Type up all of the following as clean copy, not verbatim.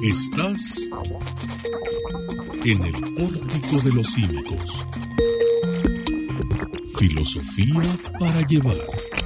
Estás en el Pórtico de los Cínicos. Filosofía para llevar.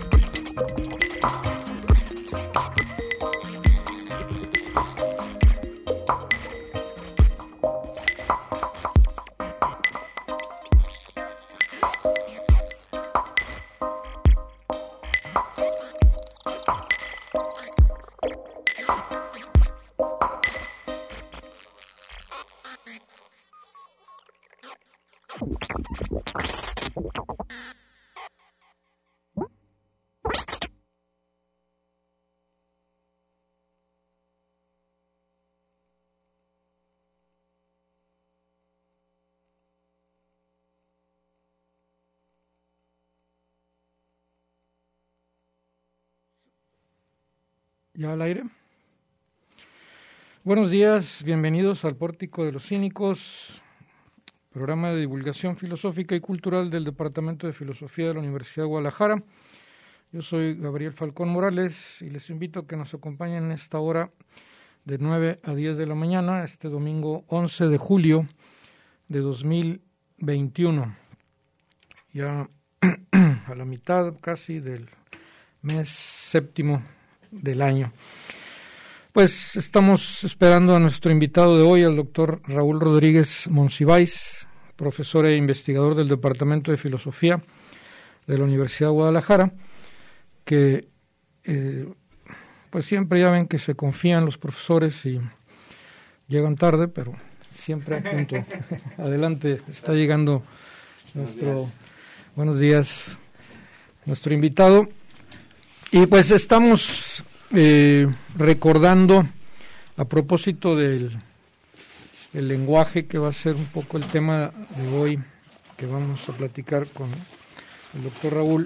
¿Ya al aire? Buenos días, bienvenidos al Pórtico de los Cínicos, programa de divulgación filosófica y cultural del Departamento de Filosofía de la Universidad de Guadalajara. Yo soy Gabriel Falcón Morales y les invito a que nos acompañen en esta hora de 9 a 10 de la mañana, este domingo 11 de julio de 2021. Ya a la mitad casi del mes séptimo del año. Pues estamos esperando a nuestro invitado de hoy, al doctor Raúl Rodríguez Monsiváis, profesor e investigador del Departamento de Filosofía de la Universidad de Guadalajara, que pues siempre ya ven que se confían los profesores y llegan tarde, pero siempre a punto. Adelante, está llegando buenos días, nuestro invitado. Y pues estamos recordando, a propósito del lenguaje, que va a ser un poco el tema de hoy, que vamos a platicar con el doctor Raúl.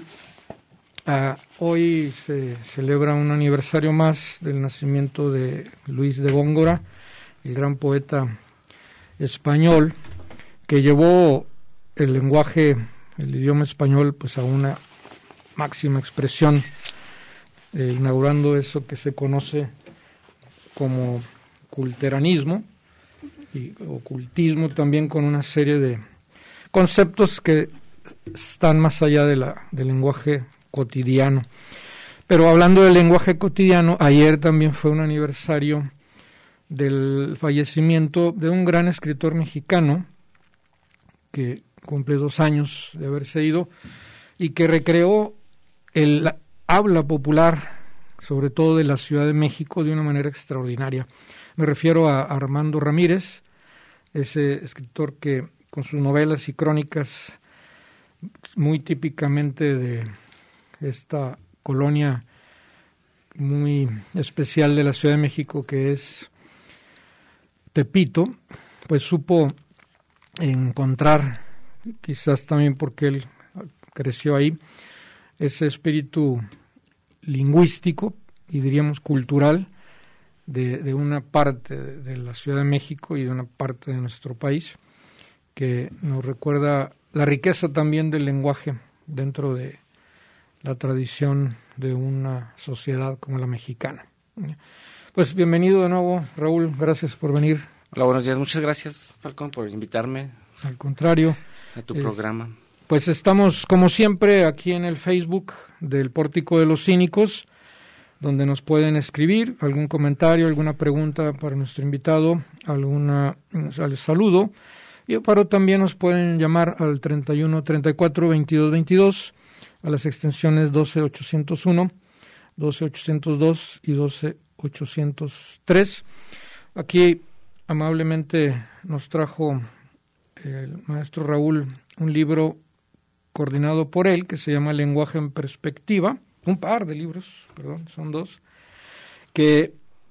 Hoy se celebra un aniversario más del nacimiento de Luis de Góngora, el gran poeta español, que llevó el lenguaje, el idioma español, pues a una máxima expresión, inaugurando eso que se conoce como culteranismo y ocultismo, también con una serie de conceptos que están más allá del lenguaje cotidiano. Pero hablando del lenguaje cotidiano, ayer también fue un aniversario del fallecimiento de un gran escritor mexicano que cumple 2 años de haberse ido y que recreó el habla popular, sobre todo de la Ciudad de México, de una manera extraordinaria. Me refiero a Armando Ramírez, ese escritor que con sus novelas y crónicas, muy típicamente de esta colonia muy especial de la Ciudad de México, que es Tepito, pues supo encontrar, quizás también porque él creció ahí, ese espíritu lingüístico y diríamos cultural de una parte de la Ciudad de México y de una parte de nuestro país, que nos recuerda la riqueza también del lenguaje dentro de la tradición de una sociedad como la mexicana. Pues bienvenido de nuevo, Raúl, gracias por venir. Hola, buenos días, muchas gracias, Falcón, por invitarme. Al contrario. A tu programa. Pues estamos, como siempre, aquí en el Facebook del Pórtico de los Cínicos, donde nos pueden escribir algún comentario, alguna pregunta para nuestro invitado, al saludo, pero también nos pueden llamar al 31 34 22 22, a las extensiones 12801, 12802 y 12803. Aquí amablemente nos trajo el maestro Raúl un libro coordinado por él, que se llama Lenguaje en Perspectiva, un par de libros, perdón, son 2, que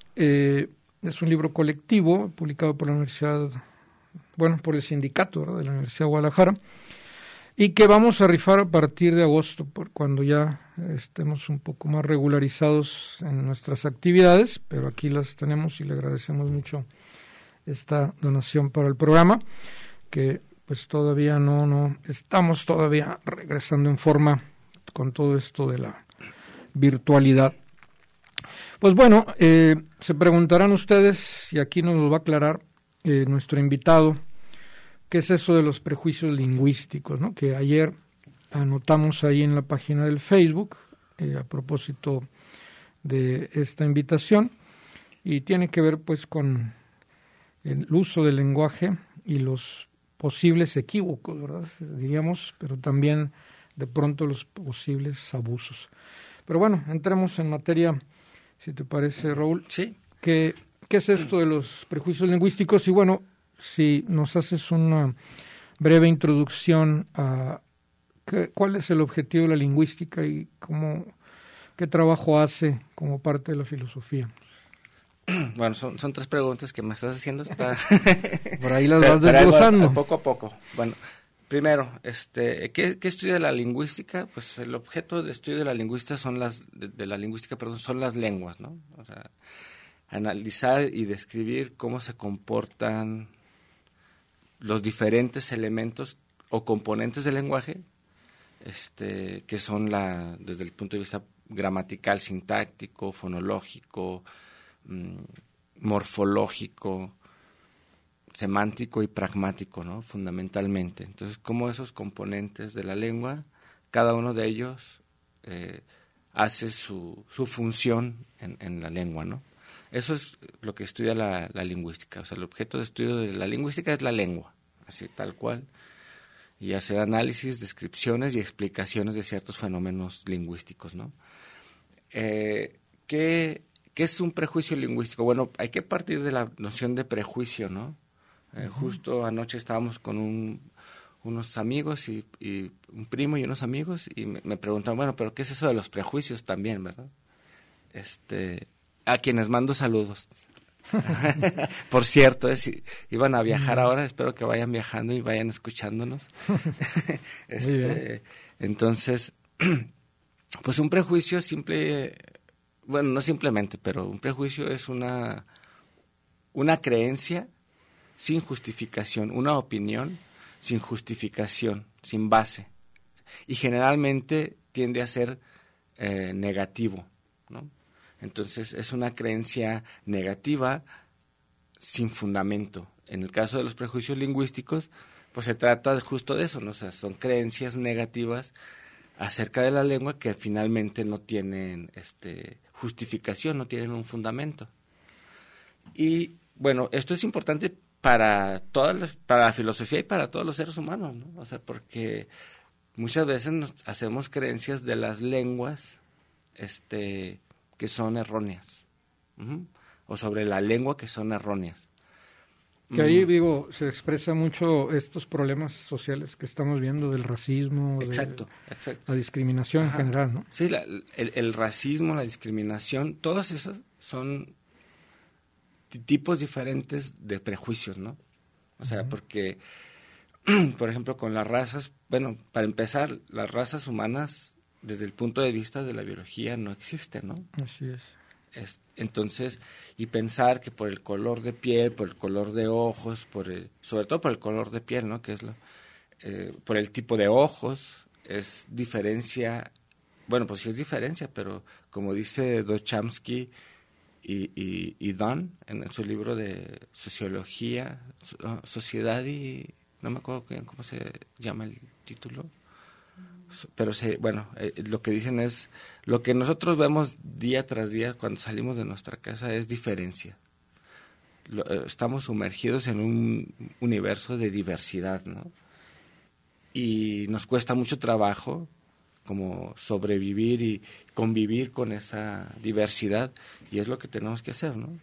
es un libro colectivo publicado por la Universidad, por el sindicato, ¿verdad?, de la Universidad de Guadalajara, y que vamos a rifar a partir de agosto, cuando ya estemos un poco más regularizados en nuestras actividades, pero aquí las tenemos y le agradecemos mucho esta donación para el programa, que pues todavía no estamos todavía regresando en forma con todo esto de la virtualidad. Pues bueno, se preguntarán ustedes, y aquí nos lo va a aclarar nuestro invitado, ¿qué es eso de los prejuicios lingüísticos, ¿no? Que ayer anotamos ahí en la página del Facebook, a propósito de esta invitación, y tiene que ver pues con el uso del lenguaje y los posibles equívocos, ¿verdad? Diríamos, pero también de pronto los posibles abusos. Pero bueno, entremos en materia, si te parece, Raúl. Sí. ¿Qué es esto de los prejuicios lingüísticos? Y bueno, si nos haces una breve introducción a cuál es el objetivo de la lingüística y qué trabajo hace como parte de la filosofía. Bueno, son tres preguntas que me estás haciendo. Por ahí las vas desglosando. Poco a poco. Bueno, primero, ¿qué estudia la lingüística? Pues el objeto de estudio de la lingüística son las lenguas, ¿no? O sea, analizar y describir cómo se comportan los diferentes elementos o componentes del lenguaje, que son desde el punto de vista gramatical, sintáctico, fonológico, morfológico, semántico y pragmático, ¿no? Fundamentalmente. Entonces, cómo esos componentes de la lengua, cada uno de ellos hace su función en la lengua, ¿no? Eso es lo que estudia la lingüística. O sea, el objeto de estudio de la lingüística es la lengua, así tal cual, y hacer análisis, descripciones y explicaciones de ciertos fenómenos lingüísticos, ¿no? ¿Qué es un prejuicio lingüístico? Bueno, hay que partir de la noción de prejuicio, ¿no? Justo anoche estábamos con unos amigos y un primo y unos amigos y me preguntaban, bueno, pero ¿qué es eso de los prejuicios también, verdad? A quienes mando saludos. Por cierto, iban a viajar ahora, espero que vayan viajando y vayan escuchándonos. Entonces, pues un prejuicio bueno, no simplemente, pero un prejuicio es una creencia sin justificación, una opinión sin justificación, sin base. Y generalmente tiende a ser negativo, ¿no? Entonces es una creencia negativa sin fundamento. En el caso de los prejuicios lingüísticos, pues se trata justo de eso, ¿no? O sea, son creencias negativas acerca de la lengua que finalmente no tienen justificación, no tienen un fundamento. Y bueno, esto es importante para la filosofía y para todos los seres humanos, ¿no? O sea, porque muchas veces nos hacemos creencias de las lenguas que son erróneas, o sobre la lengua que son erróneas. Que ahí, digo, se expresa mucho estos problemas sociales que estamos viendo del racismo, exacto. La discriminación en general, ¿no? Sí, el racismo, la discriminación, todas esas son tipos diferentes de prejuicios, ¿no? O sea, porque, por ejemplo, con las razas, bueno, para empezar, las razas humanas, desde el punto de vista de la biología, no existen, ¿no? Así es. Entonces, y pensar que por el color de piel, por el color de ojos, sobre todo por el color de piel, ¿no? Que es por el tipo de ojos, es diferencia, bueno, pues sí es diferencia, pero como dice Duchamsky y Dunn en su libro de sociología, sociedad y no me acuerdo cómo se llama el título, pero lo que dicen es, lo que nosotros vemos día tras día cuando salimos de nuestra casa es diferencia. Estamos sumergidos en un universo de diversidad, ¿no? Y nos cuesta mucho trabajo como sobrevivir y convivir con esa diversidad, y es lo que tenemos que hacer, ¿no?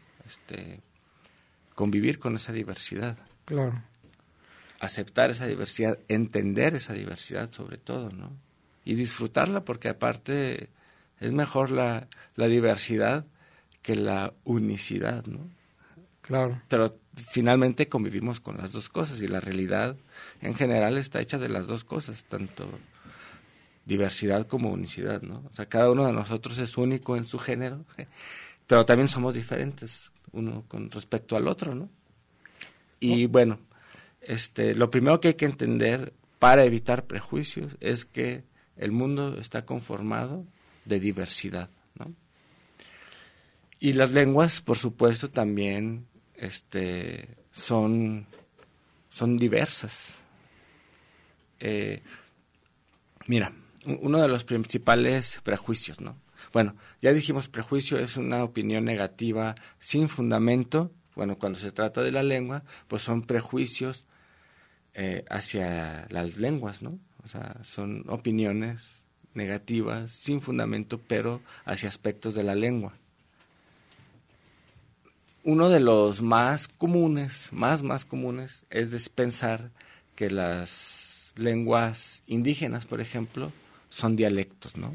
Convivir con esa diversidad. Claro. Aceptar esa diversidad, entender esa diversidad sobre todo, ¿no? Y disfrutarla, porque aparte es mejor la diversidad que la unicidad, ¿no? Claro. Pero finalmente convivimos con las dos cosas y la realidad en general está hecha de las dos cosas, tanto diversidad como unicidad, ¿no? O sea, cada uno de nosotros es único en su género, pero también somos diferentes uno con respecto al otro, ¿no? Y bueno, lo primero que hay que entender para evitar prejuicios es que el mundo está conformado de diversidad, ¿no? Y las lenguas, por supuesto, también son diversas. Mira, uno de los principales prejuicios, ¿no? Bueno, ya dijimos, prejuicio es una opinión negativa sin fundamento. Bueno, cuando se trata de la lengua, pues son prejuicios hacia las lenguas, ¿no? O sea, son opiniones negativas sin fundamento, pero hacia aspectos de la lengua. Uno de los más comunes, más comunes, es pensar que las lenguas indígenas, por ejemplo, son dialectos, ¿no?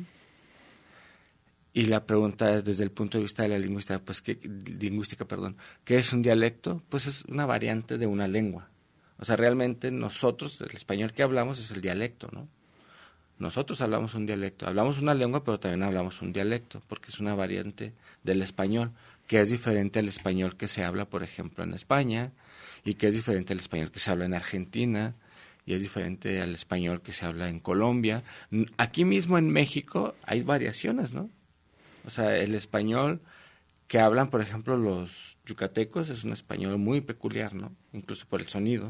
Y la pregunta es, desde el punto de vista de la lingüística, pues ¿qué es un dialecto? Pues es una variante de una lengua. O sea, realmente nosotros, el español que hablamos es el dialecto, ¿no? Nosotros hablamos un dialecto, hablamos una lengua, pero también hablamos un dialecto, porque es una variante del español, que es diferente al español que se habla, por ejemplo, en España, y que es diferente al español que se habla en Argentina, y es diferente al español que se habla en Colombia. Aquí mismo en México hay variaciones, ¿no? O sea, el español que hablan, por ejemplo, los yucatecos es un español muy peculiar, ¿no? Incluso por el sonido.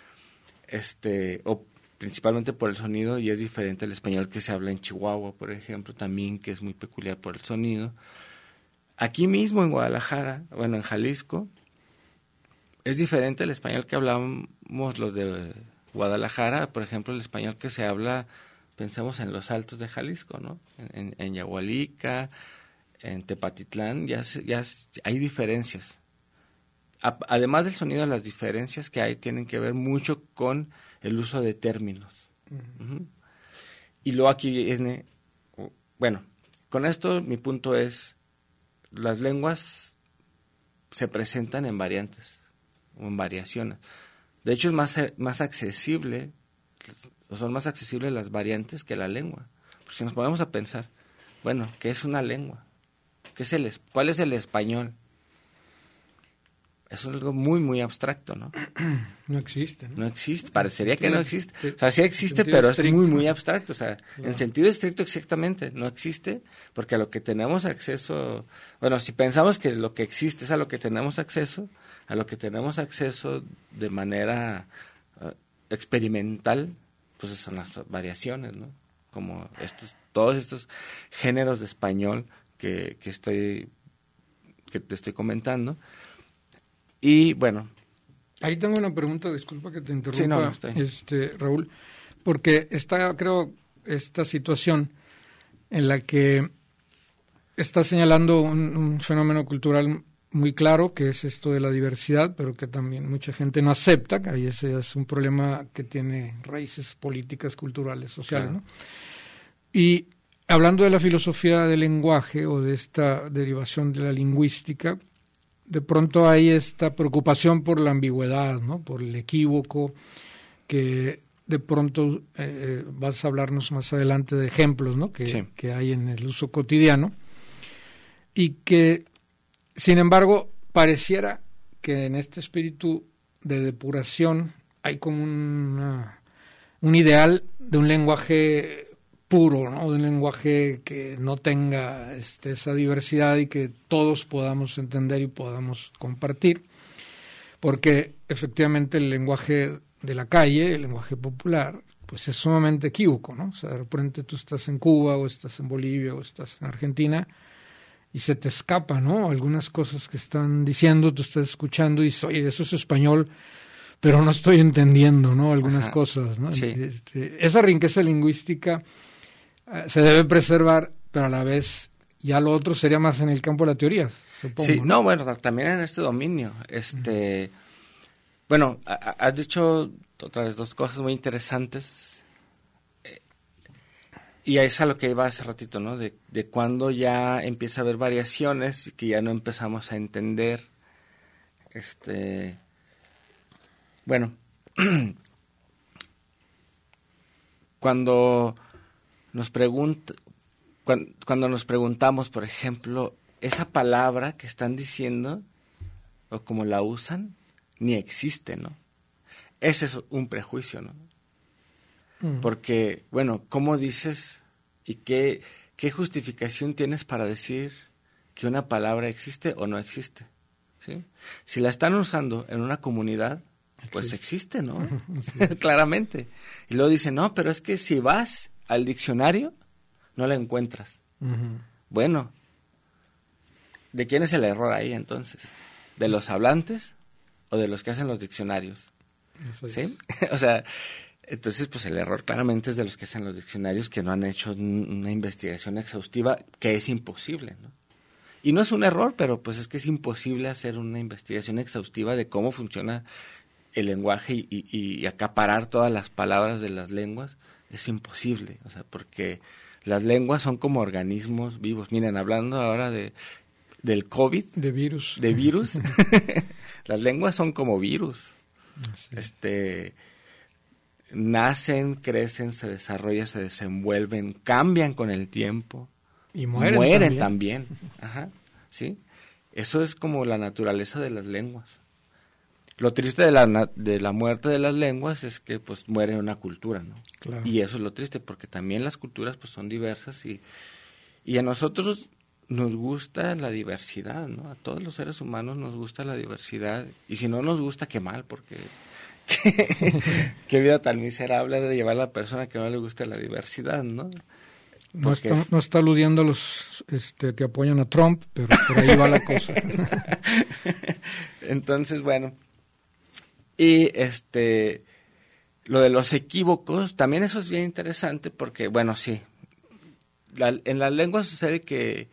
O principalmente por el sonido, y es diferente al español que se habla en Chihuahua, por ejemplo, también, que es muy peculiar por el sonido. Aquí mismo en Guadalajara, bueno, en Jalisco, es diferente el español que hablamos los de Guadalajara, por ejemplo, el español que se habla, pensemos en los Altos de Jalisco, ¿no? En Yahualica, en Tepatitlán, ya hay diferencias. Además del sonido, las diferencias que hay tienen que ver mucho con el uso de términos. Uh-huh. Y luego aquí viene, bueno, con esto mi punto es, las lenguas se presentan en variantes o en variaciones. De hecho, es más accesible, o son más accesibles las variantes que la lengua. Porque si nos ponemos a pensar, bueno, ¿qué es una lengua? ¿Cuál es el español? Es algo muy abstracto, ¿no? No existe, ¿no? No existe, parecería que no existe. O sea, sí existe, pero es muy abstracto. O sea, claro. En sentido estricto exactamente, no existe, porque a lo que tenemos acceso, bueno, si pensamos que lo que existe es a lo que tenemos acceso de manera experimental, pues son las variaciones, ¿no? Como todos estos géneros de español que te estoy comentando. Y bueno, ahí tengo una pregunta, disculpa que te interrumpa, sí, Raúl, porque creo esta situación en la que está señalando un fenómeno cultural muy claro, que es esto de la diversidad, pero que también mucha gente no acepta, que ahí ese es un problema que tiene raíces políticas, culturales, sociales, claro, ¿no? Y hablando de la filosofía del lenguaje o de esta derivación de la lingüística, de pronto hay esta preocupación por la ambigüedad, ¿no? Por el equívoco, que de pronto vas a hablarnos más adelante de ejemplos, ¿no? Que hay en el uso cotidiano, y que, sin embargo, pareciera que en este espíritu de depuración hay como un ideal de un lenguaje puro, ¿no? De un lenguaje que no tenga esa diversidad y que todos podamos entender y podamos compartir, porque efectivamente el lenguaje de la calle, el lenguaje popular, pues es sumamente equívoco, ¿no? O sea, de repente tú estás en Cuba o estás en Bolivia o estás en Argentina y se te escapa, ¿no? Algunas cosas que están diciendo, tú estás escuchando y dices, oye, eso es español, pero no estoy entendiendo, ¿no? Algunas cosas, ¿no? Sí. Esa riqueza lingüística se debe preservar, pero a la vez ya lo otro sería más en el campo de la teoría, supongo. Sí, no, bueno, también en este dominio. Bueno, has dicho otra vez dos cosas muy interesantes. Y es a lo que iba hace ratito, ¿no? De cuando ya empieza a haber variaciones y que ya no empezamos a entender. Bueno, cuando nos preguntamos, por ejemplo, esa palabra que están diciendo o como la usan, ni existe, ¿no? Ese es un prejuicio, ¿no? Porque, bueno, ¿cómo dices y qué justificación tienes para decir que una palabra existe o no existe, ¿sí? Si la están usando en una comunidad, pues existe, ¿no? Claramente. Y luego dicen, no, pero es que si vas al diccionario, no la encuentras. Bueno, ¿de quién es el error ahí entonces? ¿De los hablantes o de los que hacen los diccionarios? ¿Sí? O sea, entonces pues el error claramente es de los que hacen los diccionarios, que no han hecho una investigación exhaustiva, que es imposible, ¿no? Y no es un error, pero pues es que es imposible hacer una investigación exhaustiva de cómo funciona el lenguaje y acaparar todas las palabras de las lenguas. Es imposible, o sea, porque las lenguas son como organismos vivos. Miren, hablando ahora del COVID. De virus. De virus. Las lenguas son como virus. Sí. Nacen, crecen, se desarrollan, se desenvuelven, cambian con el tiempo. Y mueren también. Ajá, ¿sí? Eso es como la naturaleza de las lenguas. Lo triste de la muerte de las lenguas es que pues muere una cultura, ¿no? Claro. Y eso es lo triste, porque también las culturas pues son diversas y a nosotros nos gusta la diversidad, ¿no? A todos los seres humanos nos gusta la diversidad, y si no nos gusta, qué mal, porque qué vida tan miserable de llevar a la persona que no le gusta la diversidad, ¿no? No está aludiendo a los que apoyan a Trump, pero por ahí va la cosa. Entonces, bueno, y lo de los equívocos, también eso es bien interesante porque, bueno, sí, en las lenguas sucede que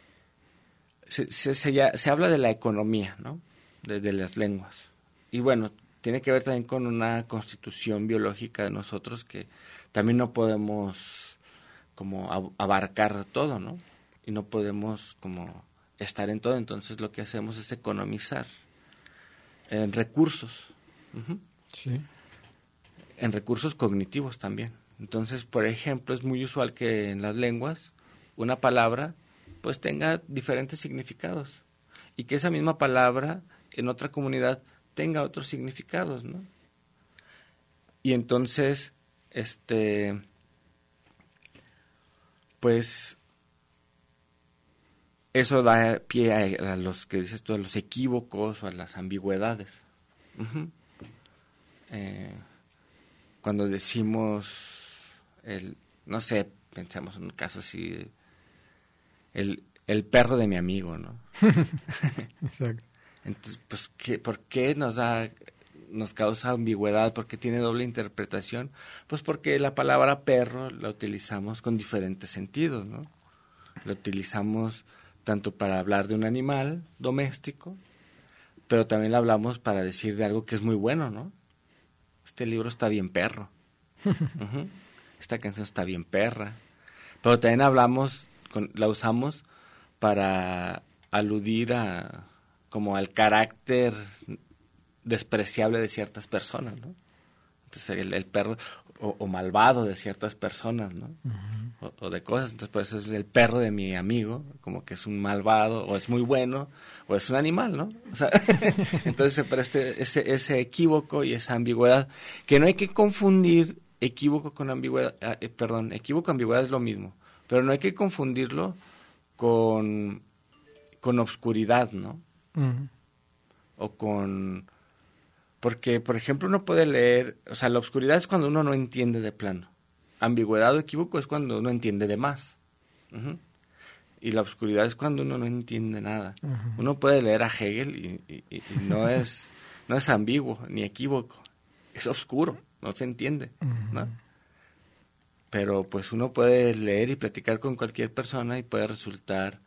se habla de la economía, ¿no? De las lenguas. Y bueno, tiene que ver también con una constitución biológica de nosotros que también no podemos como abarcar todo, ¿no? Y no podemos como estar en todo, entonces lo que hacemos es economizar en recursos. Sí. En recursos cognitivos también. Entonces, por ejemplo, es muy usual que en las lenguas una palabra pues tenga diferentes significados y que esa misma palabra en otra comunidad tenga otros significados, ¿no? Y entonces, pues eso da pie a los que dices tú, a los equívocos o a las ambigüedades. Cuando decimos no sé, pensemos en un caso así, el perro de mi amigo, ¿no? Exacto. Entonces, pues, ¿por qué nos causa ambigüedad? ¿Por qué tiene doble interpretación? Pues porque la palabra perro la utilizamos con diferentes sentidos, ¿no? La utilizamos tanto para hablar de un animal doméstico, pero también la hablamos para decir de algo que es muy bueno, ¿no? Este libro está bien perro. Esta canción está bien perra. Pero también la usamos para aludir como al carácter despreciable de ciertas personas, ¿no? Entonces el perro o malvado de ciertas personas, ¿no? O de cosas. Entonces por eso es el perro de mi amigo, como que es un malvado, o es muy bueno, o es un animal, ¿no? O sea, entonces se presta ese equívoco y esa ambigüedad, que no hay que confundir equívoco con ambigüedad, equívoco, ambigüedad es lo mismo, pero no hay que confundirlo con obscuridad, ¿no? O porque, por ejemplo, uno puede leer, o sea, la obscuridad es cuando uno no entiende de plano. Ambigüedad o equívoco es cuando uno entiende de más. Y la obscuridad es cuando uno no entiende nada. Uno puede leer a Hegel y no es ambiguo ni equívoco. Es oscuro, no se entiende, ¿no? Pero pues uno puede leer y platicar con cualquier persona y puede resultar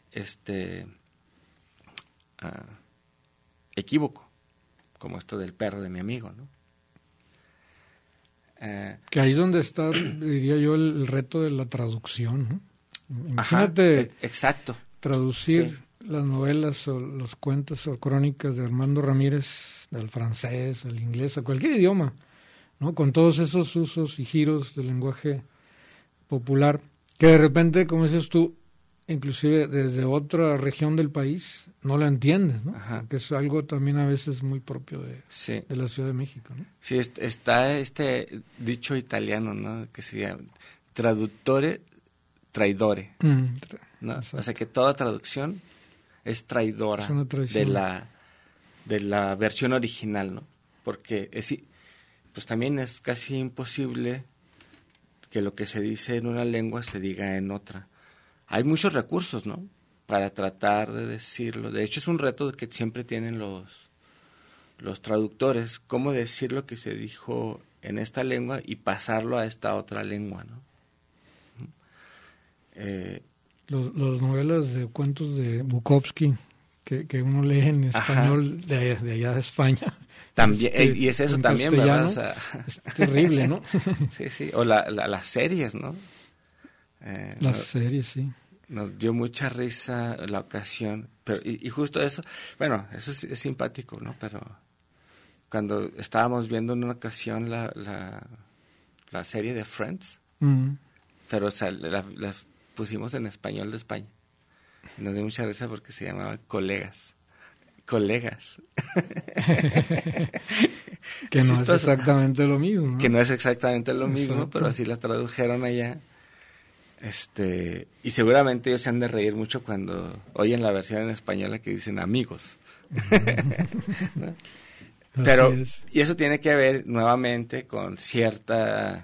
equívoco, como esto del perro de mi amigo, ¿no? Que ahí es donde está, diría yo, el reto de la traducción, ¿no? Imagínate. Exacto. Traducir las novelas o los cuentos o crónicas de Armando Ramírez al francés, al inglés, a cualquier idioma, ¿no? Con todos esos usos y giros del lenguaje popular, que de repente, como dices tú, inclusive desde otra región del país, no la entiendes, ¿no? Que es algo también a veces muy propio de la Ciudad de México, ¿no? Sí, está este dicho italiano, ¿no? Que se llama traduttore, traidore. ¿no? Exacto. O sea que toda traducción es traidora Es una traición. de la versión original, ¿no? Porque pues también es casi imposible que lo que se dice en una lengua se diga en otra. Hay muchos recursos, ¿no? Para tratar de decirlo. De hecho, es un reto que siempre tienen los traductores, cómo decir lo que se dijo en esta lengua y pasarlo a esta otra lengua, ¿no? Los novelas de cuentos de Bukowski que uno lee en español de allá de España. También, y es eso también, ¿verdad? O sea, es terrible, ¿no? Sí, sí. O las series, ¿no? Las series, sí. Nos dio mucha risa la ocasión, pero y justo eso, bueno, eso es simpático, ¿no? Pero cuando estábamos viendo en una ocasión la serie de Friends, pero o sea, la pusimos en español de España. Y nos dio mucha risa porque se llamaba Colegas. Colegas. Que no es exactamente lo mismo, ¿no? Que no es exactamente lo mismo, Exacto. pero así la tradujeron allá. Y seguramente ellos se han de reír mucho cuando oyen la versión en española que dicen amigos. ¿No? Pero, y eso tiene que ver nuevamente con cierta,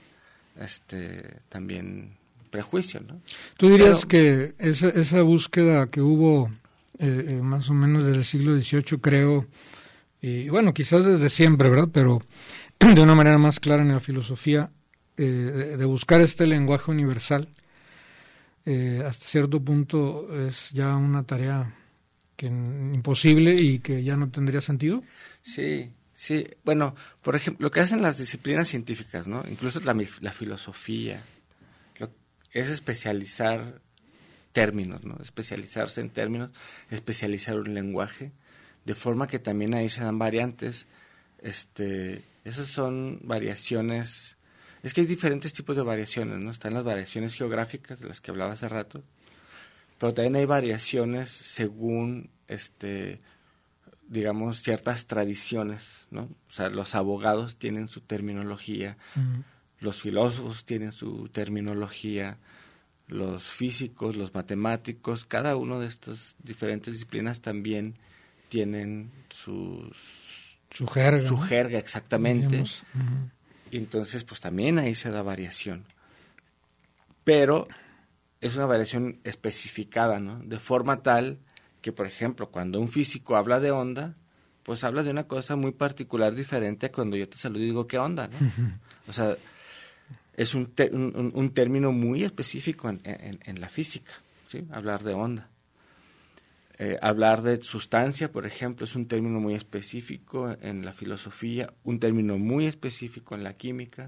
también prejuicio, ¿no? ¿Tú dirías que esa búsqueda que hubo más o menos desde el siglo XVIII, creo, y bueno, quizás desde siempre, ¿verdad? Pero de una manera más clara en la filosofía, de buscar este lenguaje universal, hasta cierto punto es ya una tarea imposible y que ya no tendría sentido? Sí, sí. Bueno, por ejemplo, lo que hacen las disciplinas científicas, ¿no? Incluso la filosofía, es especializar términos, ¿no? Especializarse en términos, especializar un lenguaje, de forma que también ahí se dan variantes. Esas son variaciones. Es que hay diferentes tipos de variaciones, ¿no? Están las variaciones geográficas, de las que hablaba hace rato, pero también hay variaciones según, digamos, ciertas tradiciones, ¿no? O sea, los abogados tienen su terminología, los filósofos tienen su terminología, los físicos, los matemáticos, cada uno de estas diferentes disciplinas también tienen su jerga. Su jerga, exactamente. Uh-huh. Y entonces, pues también ahí se da variación. Pero es una variación especificada, ¿no? De forma tal que, por ejemplo, cuando un físico habla de onda, pues habla de una cosa muy particular, diferente a cuando yo te saludo y digo, ¿qué onda, no? Uh-huh. O sea, es un término muy específico en la física, ¿sí? Hablar de onda. Hablar de sustancia, por ejemplo, es un término muy específico en la filosofía, un término muy específico en la química,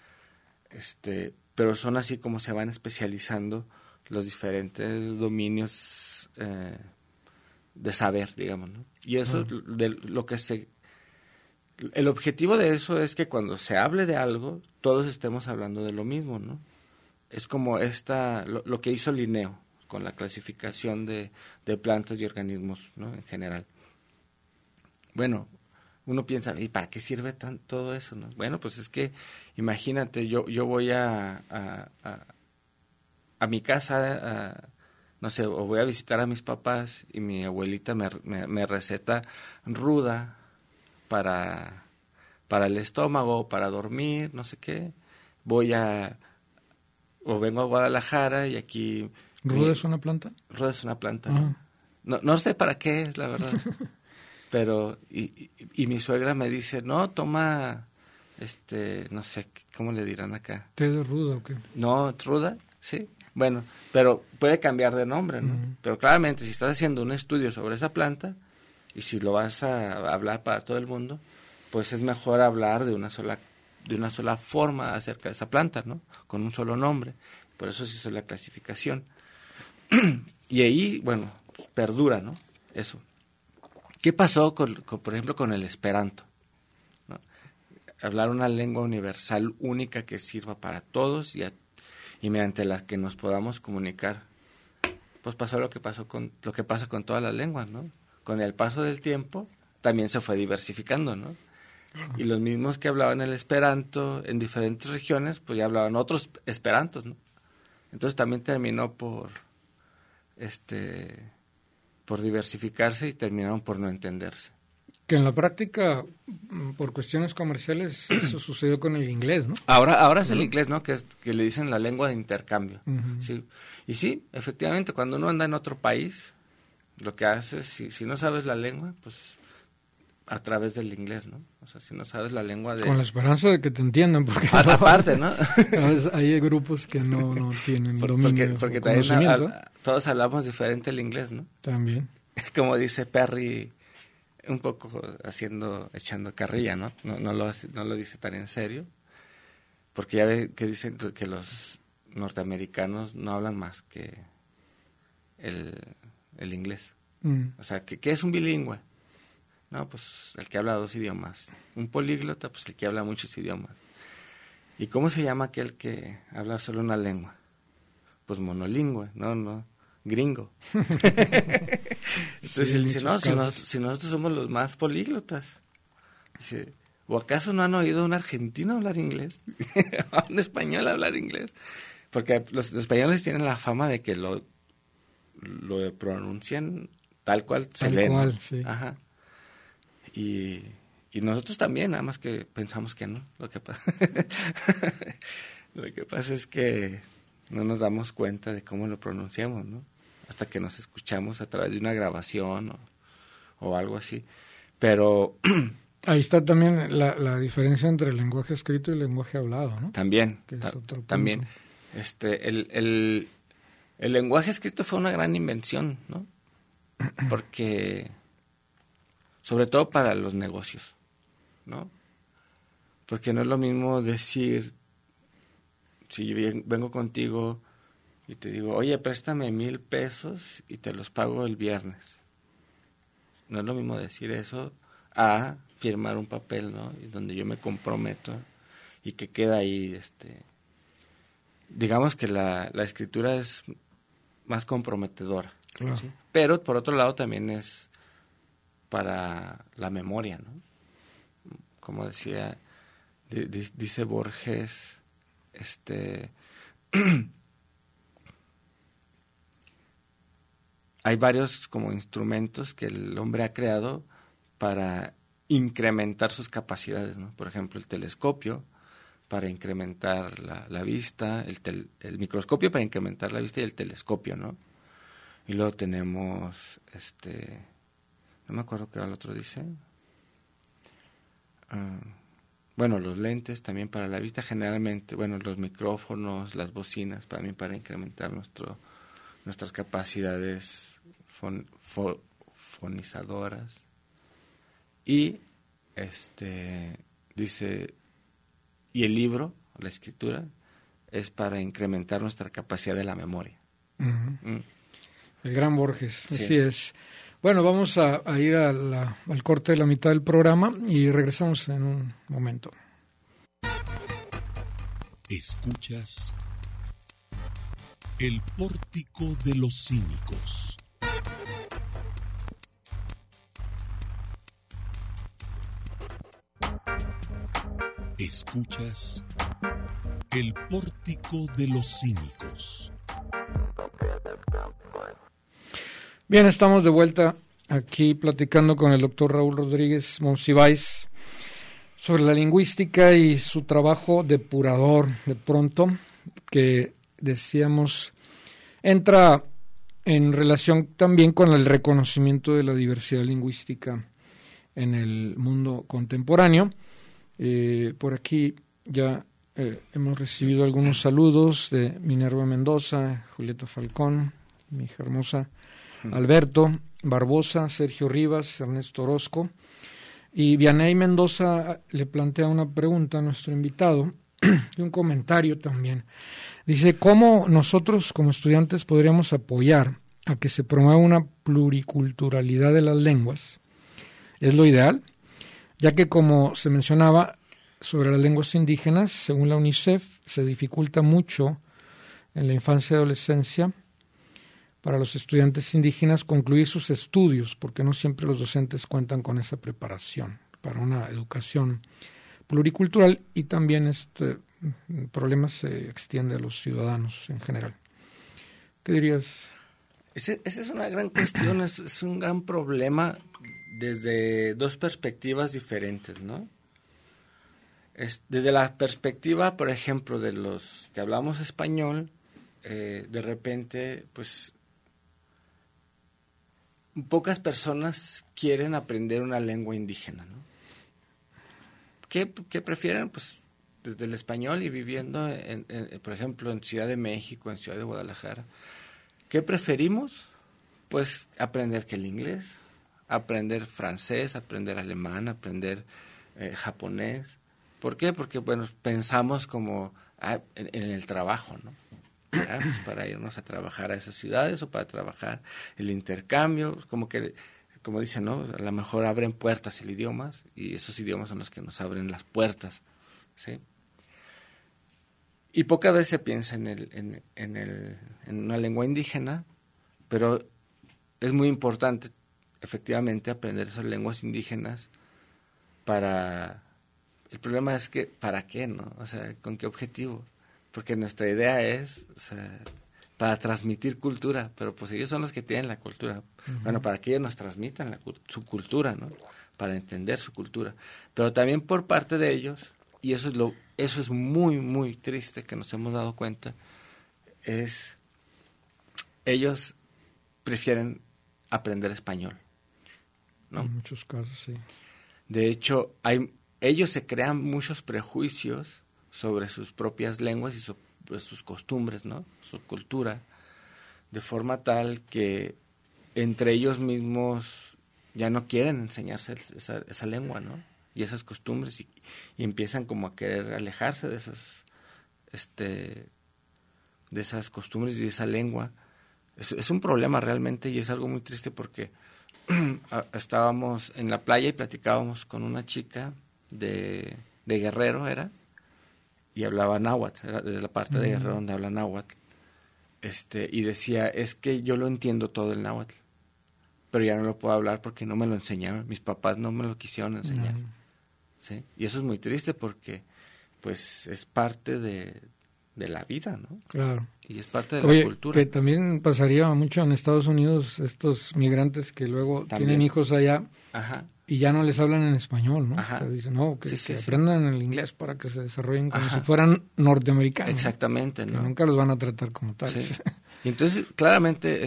pero son así como se van especializando los diferentes dominios de saber, digamos, ¿no? Y eso, de lo que el objetivo de eso es que cuando se hable de algo, todos estemos hablando de lo mismo, ¿no? Es como lo que hizo Linneo con la clasificación de plantas y organismos, ¿no? En general. Bueno, uno piensa, ¿y para qué sirve todo eso, no? Bueno, pues es que, imagínate, yo voy a mi casa, no sé, o voy a visitar a mis papás y mi abuelita me receta ruda para el estómago, para dormir, no sé qué. O vengo a Guadalajara y aquí... ¿Ruda es una planta? Ruda es una planta. No sé para qué es, la verdad. Pero, y mi suegra me dice, no, toma, no sé, ¿cómo le dirán acá? ¿Té de ruda o qué? No, ruda, sí. Bueno, pero puede cambiar de nombre, ¿no? Uh-huh. Pero claramente, si estás haciendo un estudio sobre esa planta, y si lo vas a hablar para todo el mundo, pues es mejor hablar de una sola forma acerca de esa planta, ¿no? Con un solo nombre. Por eso se hizo la clasificación. Y ahí, bueno, pues perdura, ¿no? Eso. ¿Qué pasó, por ejemplo, con el Esperanto? ¿No? Hablar una lengua universal única que sirva para todos y mediante la que nos podamos comunicar. Pues pasó lo que pasa con todas las lenguas, ¿no? Con el paso del tiempo también se fue diversificando, ¿no? Y los mismos que hablaban el Esperanto en diferentes regiones, pues ya hablaban otros esperantos, ¿no? Entonces también terminó por por diversificarse y terminaron por no entenderse. Que en la práctica, por cuestiones comerciales, eso sucedió con el inglés, ¿no? Ahora es el inglés, ¿no? Que le dicen la lengua de intercambio. Uh-huh. ¿Sí? Y sí, efectivamente, cuando uno anda en otro país, lo que hace, si no sabes la lengua, pues a través del inglés, ¿no? O sea, si no sabes la lengua de... Con la esperanza de que te entiendan, porque... Aparte, ¿no? A veces hay grupos que no tienen dominio porque o también conocimiento. todos hablamos diferente el inglés, ¿no? También. Como dice Perry, un poco echando carrilla, ¿no? No lo dice tan en serio, porque ya ve que dicen que los norteamericanos no hablan más que el inglés. O sea, ¿qué es un bilingüe? No, pues el que habla 2 idiomas. Un políglota, pues el que habla muchos idiomas. ¿Y cómo se llama aquel que habla solo una lengua? Pues monolingüe, no, gringo. Entonces Sí, dice, no, si nosotros somos los más políglotas. Dice, ¿o acaso no han oído a un argentino hablar inglés? A un español hablar inglés. Porque los españoles tienen la fama de que lo pronuncian tal cual se lee. Tal cual, sí. Ajá. Y nosotros también, nada más que pensamos que no. Lo que pasa es que no nos damos cuenta de cómo lo pronunciamos, ¿no? Hasta que nos escuchamos a través de una grabación o algo así. Pero... Ahí está también la diferencia entre el lenguaje escrito y el lenguaje hablado, ¿no? También, también. El lenguaje escrito fue una gran invención, ¿no? Porque... sobre todo para los negocios, ¿no? Porque no es lo mismo decir, si vengo contigo y te digo, oye, préstame 1,000 pesos y te los pago el viernes. No es lo mismo decir eso a firmar un papel, ¿no? Y donde yo me comprometo y que queda ahí, digamos que la escritura es más comprometedora, claro. ¿sí? Pero por otro lado también es para la memoria, ¿no? Como decía, dice Borges, hay varios como instrumentos que el hombre ha creado para incrementar sus capacidades, ¿no? Por ejemplo, el telescopio para incrementar la vista, el microscopio para incrementar la vista y el telescopio, ¿no? Y luego tenemos, no me acuerdo qué el otro dice. Bueno, los lentes también para la vista, generalmente, bueno, los micrófonos, las bocinas, también para incrementar nuestras capacidades fonizadoras. Y dice, y el libro, la escritura, es para incrementar nuestra capacidad de la memoria. Uh-huh. El gran Borges, sí. Así es. Bueno, vamos a ir al corte de la mitad del programa y regresamos en un momento. Escuchas El Pórtico de los Cínicos. Escuchas El Pórtico de los Cínicos. Bien, estamos de vuelta aquí platicando con el doctor Raúl Rodríguez Monsiváis sobre la lingüística y su trabajo depurador, de pronto, que decíamos, entra en relación también con el reconocimiento de la diversidad lingüística en el mundo contemporáneo. Por aquí ya hemos recibido algunos saludos de Minerva Mendoza, Julieta Falcón, mi hija hermosa, Alberto Barbosa, Sergio Rivas, Ernesto Orozco, y Vianey Mendoza le plantea una pregunta a nuestro invitado y un comentario también. Dice, ¿cómo nosotros como estudiantes podríamos apoyar a que se promueva una pluriculturalidad de las lenguas? ¿Es lo ideal? Ya que, como se mencionaba sobre las lenguas indígenas, según la UNICEF, se dificulta mucho en la infancia y adolescencia para los estudiantes indígenas concluir sus estudios, porque no siempre los docentes cuentan con esa preparación para una educación pluricultural, y también este problema se extiende a los ciudadanos en general. ¿Qué dirías? Esa es una gran cuestión, es un gran problema desde dos perspectivas diferentes, ¿no? Desde la perspectiva, por ejemplo, de los que hablamos español, de repente, pues, pocas personas quieren aprender una lengua indígena, ¿no? ¿Qué prefieren? Pues, desde el español y viviendo, por ejemplo, en Ciudad de México, en Ciudad de Guadalajara. ¿Qué preferimos? Pues aprender que el inglés, aprender francés, aprender alemán, aprender japonés. ¿Por qué? Porque, bueno, pensamos como en el trabajo, ¿no? Pues para irnos a trabajar a esas ciudades o para trabajar el intercambio, como dicen, ¿no? A lo mejor abren puertas el idioma y esos idiomas son los que nos abren las puertas, ¿sí? Y pocas veces se piensa en una lengua indígena, pero es muy importante, efectivamente, aprender esas lenguas indígenas para... El problema es que, ¿para qué, no? O sea, ¿con qué objetivo? Porque nuestra idea es, o sea, para transmitir cultura, pero pues ellos son los que tienen la cultura. Uh-huh. Bueno, para que ellos nos transmitan su cultura, ¿no? Para entender su cultura. Pero también por parte de ellos, y eso es muy, muy triste que nos hemos dado cuenta, es ellos prefieren aprender español, ¿no? En muchos casos, sí. De hecho, ellos se crean muchos prejuicios sobre sus propias lenguas y sobre sus costumbres, ¿no? Su cultura, de forma tal que entre ellos mismos ya no quieren enseñarse esa lengua, ¿no? Y esas costumbres y empiezan como a querer alejarse de esas costumbres y de esa lengua. Es un problema realmente y es algo muy triste porque estábamos en la playa y platicábamos con una chica de Guerrero, y hablaba náhuatl, era desde la parte de Guerrero donde habla náhuatl, y decía, es que yo lo entiendo todo el náhuatl, pero ya no lo puedo hablar porque no me lo enseñaron, mis papás no me lo quisieron enseñar, ¿sí? Y eso es muy triste porque, pues, es parte de la vida, ¿no? Claro. Y es parte de la cultura. Que también pasaría mucho en Estados Unidos, estos migrantes que luego tienen hijos allá. Ajá. Y ya no les hablan en español, ¿no? Ajá. Que dicen, no, que aprendan el inglés para que se desarrollen como si fueran norteamericanos. Exactamente, ¿no? Que nunca los van a tratar como tales. Sí. Y entonces, claramente,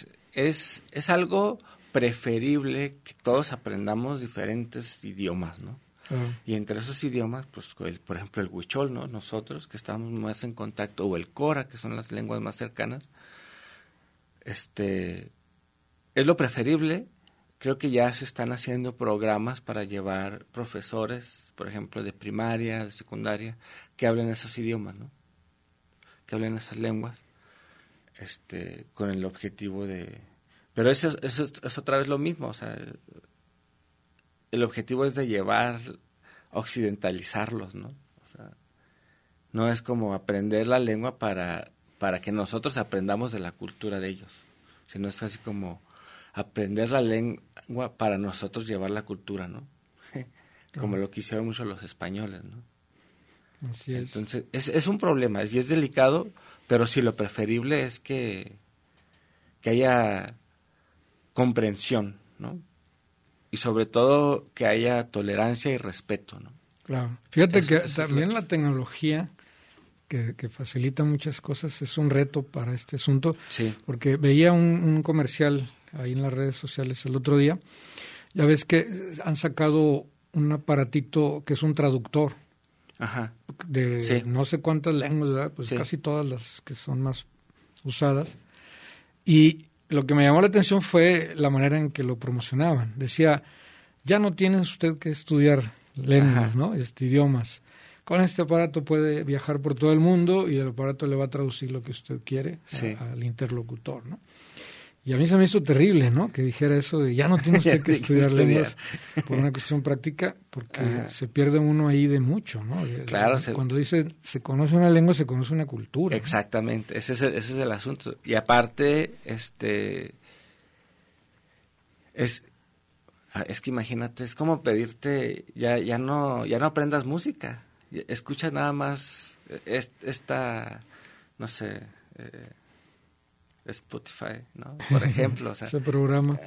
es algo preferible que todos aprendamos diferentes idiomas, ¿no? Y entre esos idiomas, pues, por ejemplo, el huichol, ¿no? Nosotros, que estamos más en contacto, o el cora, que son las lenguas más cercanas, es lo preferible. Creo que ya se están haciendo programas para llevar profesores, por ejemplo, de primaria, de secundaria, que hablen esos idiomas, ¿no? Que hablen esas lenguas, con el objetivo de... Pero eso es otra vez lo mismo, o sea, el objetivo es de llevar, occidentalizarlos, ¿no? O sea, no es como aprender la lengua para que nosotros aprendamos de la cultura de ellos, sino es casi como aprender la lengua para nosotros llevar la cultura, ¿no? Como lo que hicieron mucho los españoles, ¿no? Así es. Entonces, es un problema, y es delicado, pero sí lo preferible es que haya comprensión, ¿no? Y sobre todo que haya tolerancia y respeto, ¿no? Claro. Fíjate que también la tecnología que facilita muchas cosas es un reto para este asunto. Sí. Porque veía un comercial ahí en las redes sociales el otro día. Ya ves que han sacado un aparatito que es un traductor. Ajá. De no sé cuántas lenguas, ¿verdad? Pues casi todas las que son más usadas. Y lo que me llamó la atención fue la manera en que lo promocionaban. Decía, ya no tiene usted que estudiar lenguas, ¿no? Idiomas. Con este aparato puede viajar por todo el mundo y el aparato le va a traducir lo que usted quiere al interlocutor, ¿no? Y a mí se me hizo terrible, ¿no? Que dijera eso de ya no tiene usted que estudiar lenguas por una cuestión práctica, porque se pierde uno ahí de mucho, ¿no? Claro. Cuando dice se conoce una lengua, se conoce una cultura. Exactamente, ¿no? Ese es el asunto. Y aparte, es que imagínate, es como pedirte, ya no aprendas música, escucha nada más no sé, Spotify, ¿no? Por ejemplo, o sea, ese programa.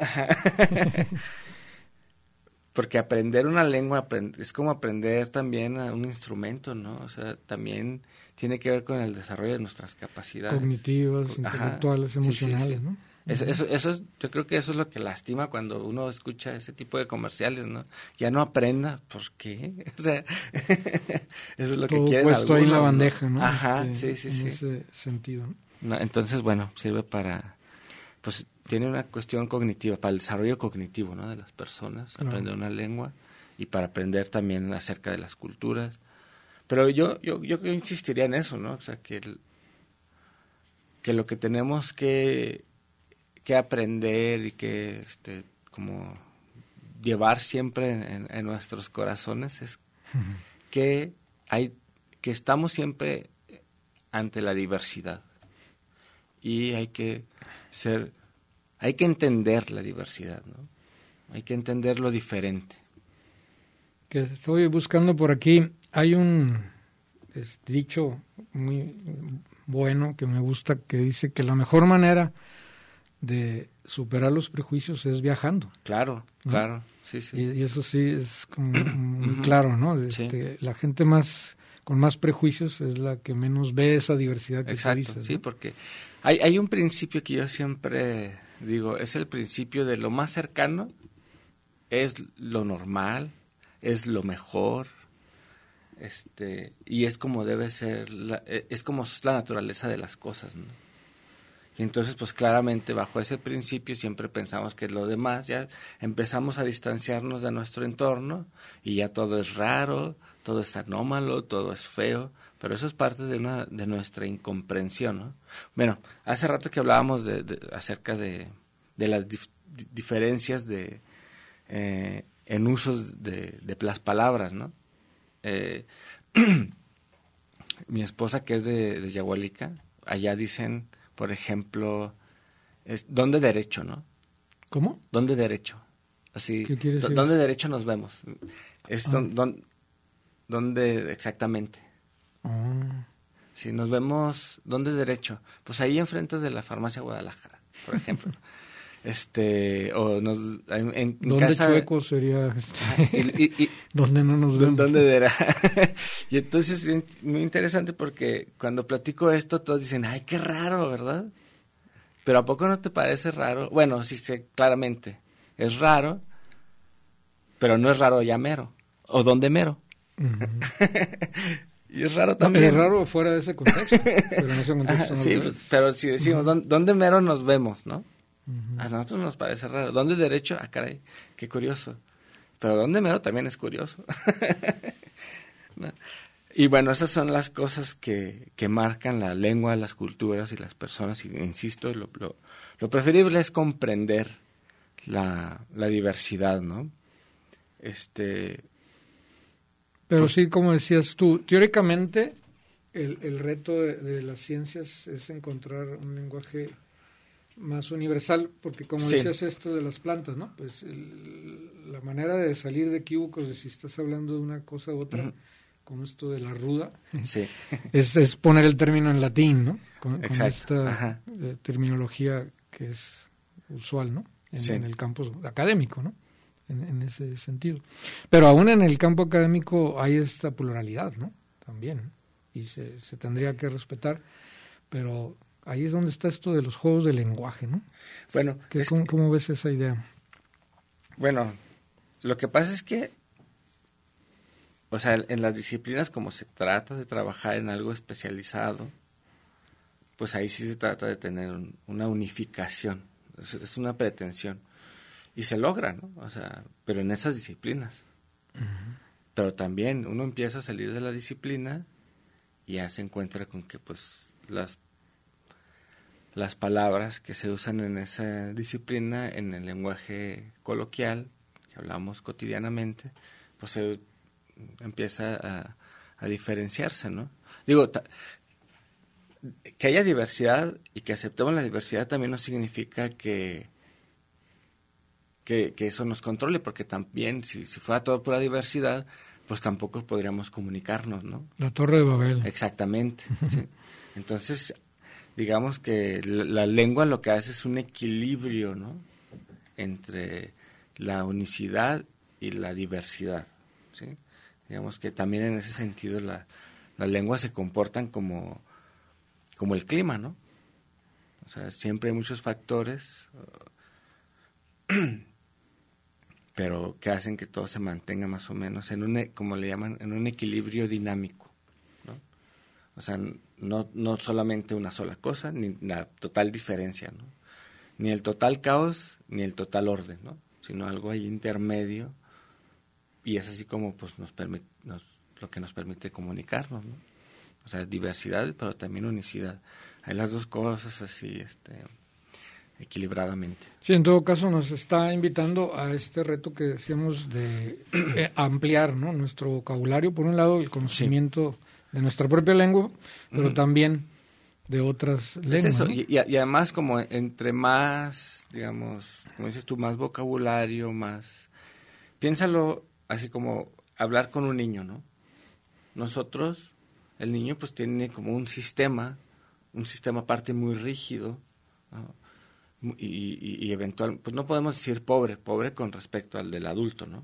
Porque aprender una lengua es como aprender también a un instrumento, ¿no? O sea, también tiene que ver con el desarrollo de nuestras capacidades. Cognitivas, Ajá. intelectuales, emocionales, Sí. ¿no? Eso yo creo que eso es lo que lastima cuando uno escucha ese tipo de comerciales, ¿no? Ya no aprenda, ¿por qué? O sea, eso es lo todo que quieren puesto ahí en la algunos, bandeja, ¿no? Ajá, En sí. ese sentido, ¿no? No, entonces, bueno, sirve para, pues, tiene una cuestión cognitiva, para el desarrollo cognitivo, ¿no? De las personas, Claro. aprender una lengua y para aprender también acerca de las culturas. Pero yo insistiría en eso, ¿no? O sea, que lo que tenemos que aprender y que como llevar siempre en nuestros corazones es que estamos siempre ante la diversidad y hay que entender la diversidad, ¿no? Hay que entender lo diferente. Que estoy buscando por aquí, hay un dicho muy bueno que me gusta, que dice que la mejor manera de superar los prejuicios es viajando. Claro, ¿no? claro, sí. Y eso sí es como muy claro, ¿no? Sí. La gente con más prejuicios es la que menos ve esa diversidad que tú dices, ¿no? Sí, porque hay un principio que yo siempre digo, es el principio de lo más cercano, es lo normal, es lo mejor, y es como debe ser, es como es la naturaleza de las cosas, ¿no? Y entonces, pues claramente bajo ese principio siempre pensamos que lo demás, ya empezamos a distanciarnos de nuestro entorno y ya todo es raro, todo es anómalo, todo es feo, pero eso es parte de nuestra incomprensión, ¿no? Bueno, hace rato que hablábamos acerca de las diferencias en usos de las palabras, ¿no? Mi esposa, que es de Yahualica, allá dicen, por ejemplo, ¿dónde derecho, no? ¿Cómo? ¿Dónde derecho? Así, ¿Qué quiere decir? ¿Dónde derecho nos vemos? ¿Dónde exactamente? Si nos vemos, ¿dónde derecho? Pues ahí enfrente de la farmacia Guadalajara, por ejemplo. O en ¿Dónde casa, chueco sería? y ¿Dónde no nos vemos? ¿Dónde Y entonces es muy interesante porque cuando platico esto todos dicen, ay, qué raro, ¿verdad? Pero ¿a poco no te parece raro? Bueno, sí, claramente, es raro, pero no es raro ya mero, o dónde mero. Y es raro también. Es raro fuera de ese contexto, pero en ese contexto no sí, lo es. pero si decimos, ¿dónde mero nos vemos, no? A nosotros nos parece raro. ¿Dónde derecho? Ah, caray, qué curioso. Pero ¿dónde mero? También es curioso. ¿No? Y bueno, esas son las cosas que marcan la lengua, las culturas y las personas. Y insisto, lo preferible es comprender la diversidad, ¿no? Pero pues, sí, como decías tú, teóricamente el reto de las ciencias es encontrar un lenguaje más universal, porque como decías esto de las plantas, ¿no? Pues la manera de salir de equívocos de si estás hablando de una cosa u otra, como esto de la ruda, es poner el término en latín, ¿no? Con esta terminología que es usual, ¿no? En el campo académico, ¿no? En ese sentido. Pero aún en el campo académico hay esta pluralidad, ¿no? También, y se tendría que respetar, pero ahí es donde está esto de los juegos de lenguaje, ¿no? Bueno, ¿Cómo ves esa idea? Bueno, lo que pasa es que, o sea, en las disciplinas como se trata de trabajar en algo especializado, pues ahí sí se trata de tener una unificación, es una pretensión. Y se logra, ¿no? O sea, pero en esas disciplinas. Pero también uno empieza a salir de la disciplina y ya se encuentra con que, pues, las palabras que se usan en esa disciplina, en el lenguaje coloquial, que hablamos cotidianamente, pues se empieza a diferenciarse, ¿no? Digo, que haya diversidad y que aceptemos la diversidad también no significa que eso nos controle, porque también si fuera todo pura diversidad, pues tampoco podríamos comunicarnos, ¿no? La Torre de Babel. Exactamente. ¿Sí? Entonces, digamos que la lengua lo que hace es un equilibrio, ¿no?, entre la unicidad y la diversidad, ¿sí? Digamos que también en ese sentido las lenguas se comportan como el clima, ¿no? O sea, siempre hay muchos factores, pero que hacen que todo se mantenga más o menos como le llaman, en un equilibrio dinámico, ¿no? O sea, no solamente una sola cosa, ni la total diferencia, ¿no? Ni el total caos, ni el total orden, ¿no? Sino algo ahí intermedio, y es así como pues lo que nos permite comunicarnos, ¿no? O sea, diversidad, pero también unicidad. Hay las dos cosas así, equilibradamente. Sí, en todo caso nos está invitando a este reto que decíamos de ampliar, ¿no?, nuestro vocabulario. Por un lado, el conocimiento de nuestra propia lengua, pero también de otras lenguas. Es eso, ¿no? y además como entre más, digamos, como dices tú, más vocabulario, más... Piénsalo así como hablar con un niño, ¿no? Nosotros, el niño pues tiene como un sistema aparte muy rígido, ¿no? Y eventual, pues no podemos decir pobre con respecto al del adulto, ¿no?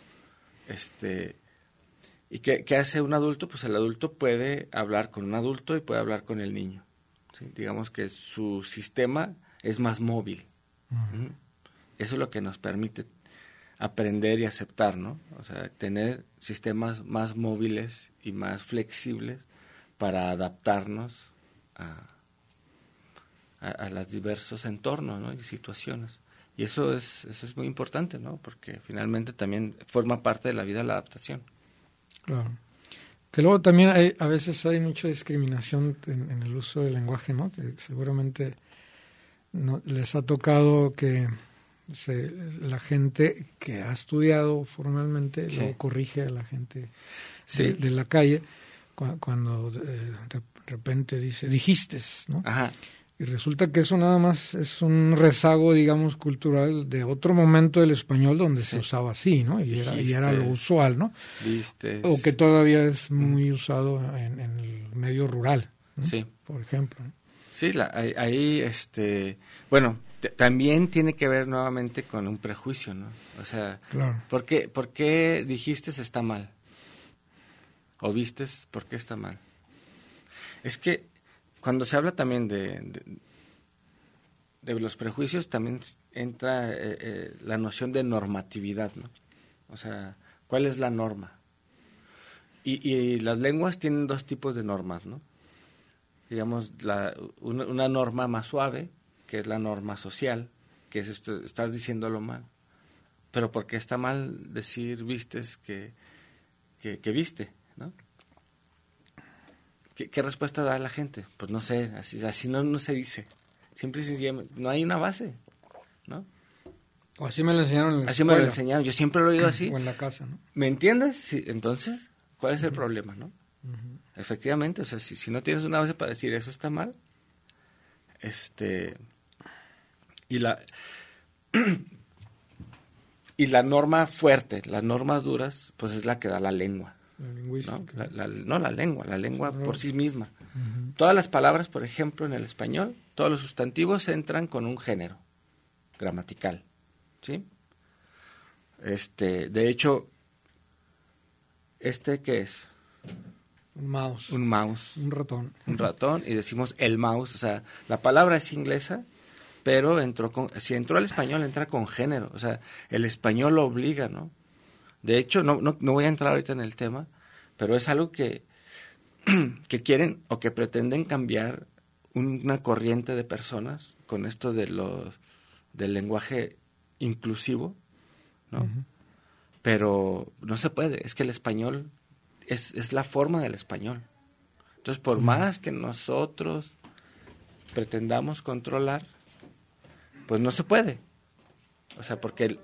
¿Y qué hace un adulto? Pues el adulto puede hablar con un adulto y puede hablar con el niño, ¿sí? Digamos que su sistema es más móvil. Uh-huh. Eso es lo que nos permite aprender y aceptar, ¿no? O sea, tener sistemas más móviles y más flexibles para adaptarnos a los diversos entornos, ¿no?, y situaciones. Y eso es muy importante, ¿no? Porque finalmente también forma parte de la vida la adaptación. Claro. Que luego también a veces hay mucha discriminación en el uso del lenguaje, ¿no? Que seguramente les ha tocado que la gente que ha estudiado formalmente lo corrige a la gente de la calle cuando de repente dijiste, ¿no? Ajá. Y resulta que eso nada más es un rezago, digamos, cultural de otro momento del español donde se usaba así, ¿no? Y era lo usual, ¿no? Vistes. O que todavía es muy usado en el medio rural, ¿no? Sí. Por ejemplo, ¿no? Sí, ahí, bueno, también tiene que ver nuevamente con un prejuicio, ¿no? O sea, claro. ¿por qué dijiste está mal? ¿O vistes por qué está mal? Es que cuando se habla también de los prejuicios, también entra la noción de normatividad, ¿no? O sea, ¿cuál es la norma? Y las lenguas tienen dos tipos de normas, ¿no? Digamos, una norma más suave, que es la norma social, que es esto, estás diciéndolo mal. Pero ¿por qué está mal decir vistes que viste, ¿no? ¿Qué respuesta da la gente? Pues no sé, así no se dice. Simple y sencillamente, no hay una base, ¿no? O así me lo enseñaron en la escuela. Me lo enseñaron, yo siempre lo he oído así. O en la casa, ¿no? ¿Me entiendes? Sí, entonces, ¿cuál es el problema, no? Uh-huh. Efectivamente, o sea, si no tienes una base para decir eso está mal, y la norma fuerte, las normas duras, pues es la que da la lengua. La lingüística. ¿No? La lengua por sí misma. Uh-huh. Todas las palabras, por ejemplo, en el español, todos los sustantivos entran con un género gramatical, ¿sí? De hecho, ¿qué es? Un mouse. Un mouse. Un ratón. Un ratón, y decimos el mouse, o sea, la palabra es inglesa, pero si entró al español, entra con género, o sea, el español lo obliga, ¿no? De hecho, no voy a entrar ahorita en el tema, pero es algo que quieren o que pretenden cambiar una corriente de personas con esto del lenguaje inclusivo, ¿no? Uh-huh. Pero no se puede, es que el español es la forma del español. Entonces, por más que nosotros pretendamos controlar, pues no se puede. O sea, porque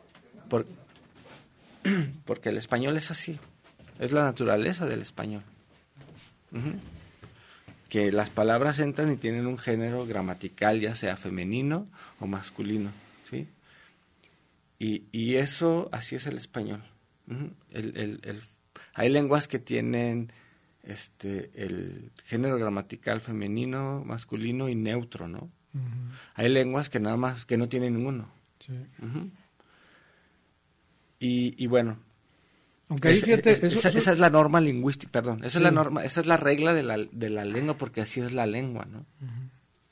el español es así, es la naturaleza del español. Uh-huh. Que las palabras entran y tienen un género gramatical, ya sea femenino o masculino, ¿sí? Y eso, así es el español. Uh-huh. Hay lenguas que tienen el género gramatical femenino, masculino y neutro, ¿no? Ujú. Hay lenguas que nada más, que no tienen ninguno. Sí. Uh-huh. Y bueno, Aunque ahí, fíjate, esa es la norma lingüística, perdón, esa Sí. es la norma, esa es la regla de la lengua, porque así es la lengua, ¿no? Ujú.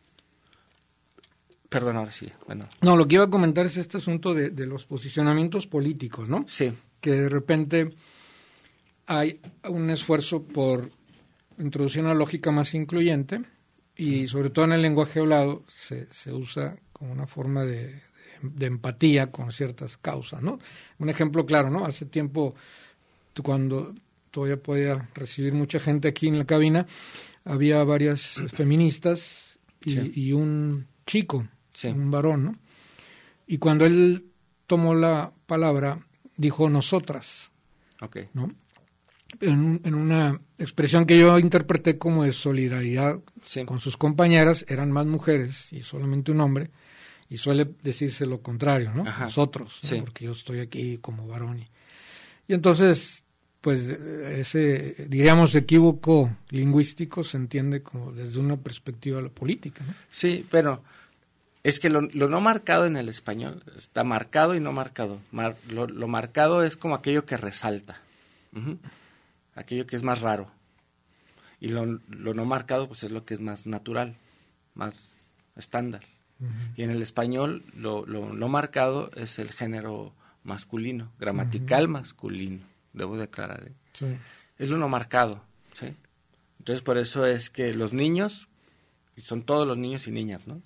Perdón, ahora sí, bueno. No, lo que iba a comentar es este asunto de los posicionamientos políticos, ¿no? Sí, Que de repente hay un esfuerzo por introducir una lógica más incluyente y sobre todo en el lenguaje hablado se usa como una forma de empatía con ciertas causas, ¿no? Un ejemplo claro, ¿no? Hace tiempo, cuando todavía podía recibir mucha gente aquí en la cabina, había varias feministas y un chico, sí, un varón, ¿no? Y cuando él tomó la palabra, dijo nosotras, ok, ¿no? En una expresión que yo interpreté como de solidaridad sí, con sus compañeras, eran más mujeres y solamente un hombre, y suele decirse lo contrario, ¿no? Ajá. Nosotros, ¿no? Sí. Porque yo estoy aquí como varón. Y entonces, pues, ese, diríamos, equívoco lingüístico se entiende como desde una perspectiva de la política, ¿no? sí, pero es que lo no marcado en el español está marcado y no marcado. Lo marcado es como aquello que resalta, uh-huh, aquello que es más raro. Y lo no marcado pues es lo que es más natural, más estándar. Uh-huh. Y en el español lo no marcado es el género masculino, gramatical Uh-huh. masculino, debo declarar, ¿eh? Sí. Es lo no marcado, ¿sí? Entonces por eso es que los niños, y son todos los niños y niñas, ¿no?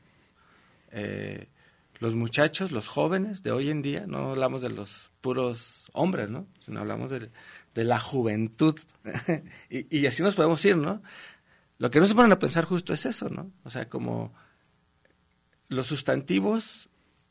Los muchachos, los jóvenes de hoy en día, no hablamos de los puros hombres, ¿no? Sino hablamos de la juventud. y así nos podemos ir, ¿no? Lo que no se ponen a pensar justo es eso, ¿no? O sea, como los sustantivos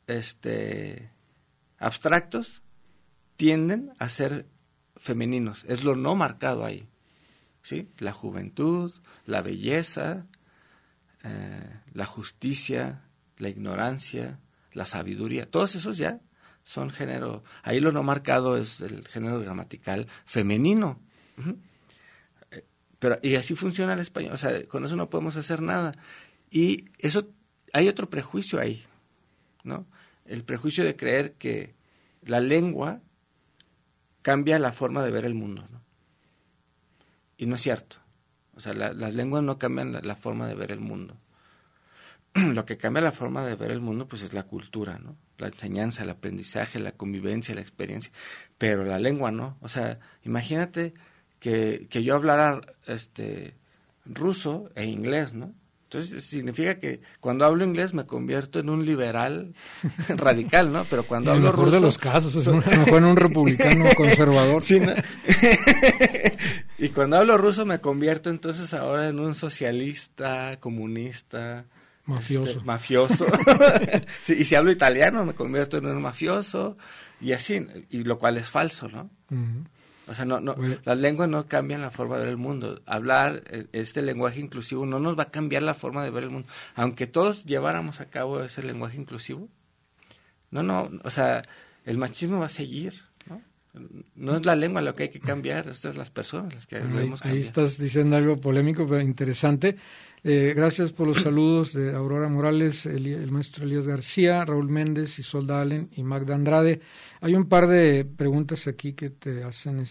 abstractos tienden a ser femeninos. Es lo no marcado ahí, ¿sí? La juventud, la belleza, la justicia, la ignorancia, la sabiduría, todos esos ya son género. Ahí lo no marcado es el género gramatical femenino. Uh-huh. Pero y así funciona el español, o sea, con eso no podemos hacer nada. Y eso, hay otro prejuicio ahí, ¿no? El prejuicio de creer que la lengua cambia la forma de ver el mundo, ¿no? Y no es cierto. O sea, las lenguas no cambian la forma de ver el mundo. Lo que cambia la forma de ver el mundo pues es la cultura, ¿no? La enseñanza, el aprendizaje, la convivencia, la experiencia, pero la lengua no. O sea, imagínate que yo hablara ruso e inglés, ¿no? Entonces significa que cuando hablo inglés me convierto en un liberal radical, ¿no? Pero cuando hablo ruso... En el mejor de los casos, a lo mejor en un republicano conservador. Sí, ¿no? Y cuando hablo ruso me convierto entonces ahora en un socialista, comunista... Mafioso. Sí, y si hablo italiano me convierto en un mafioso y así, y lo cual es falso, ¿no? Uh-huh. O sea, no, Bueno. Las lenguas no cambian la forma de ver el mundo. Hablar este lenguaje inclusivo no nos va a cambiar la forma de ver el mundo. Aunque todos lleváramos a cabo ese lenguaje inclusivo, no, o sea, el machismo va a seguir, ¿no? No es la lengua lo que hay que cambiar, estas son las personas las que debemos cambiar. Ahí estás diciendo algo polémico, pero interesante. Gracias por los saludos de Aurora Morales, el maestro Elías García, Raúl Méndez, Isolda Allen y Magda Andrade. Hay un par de preguntas aquí que te hacen,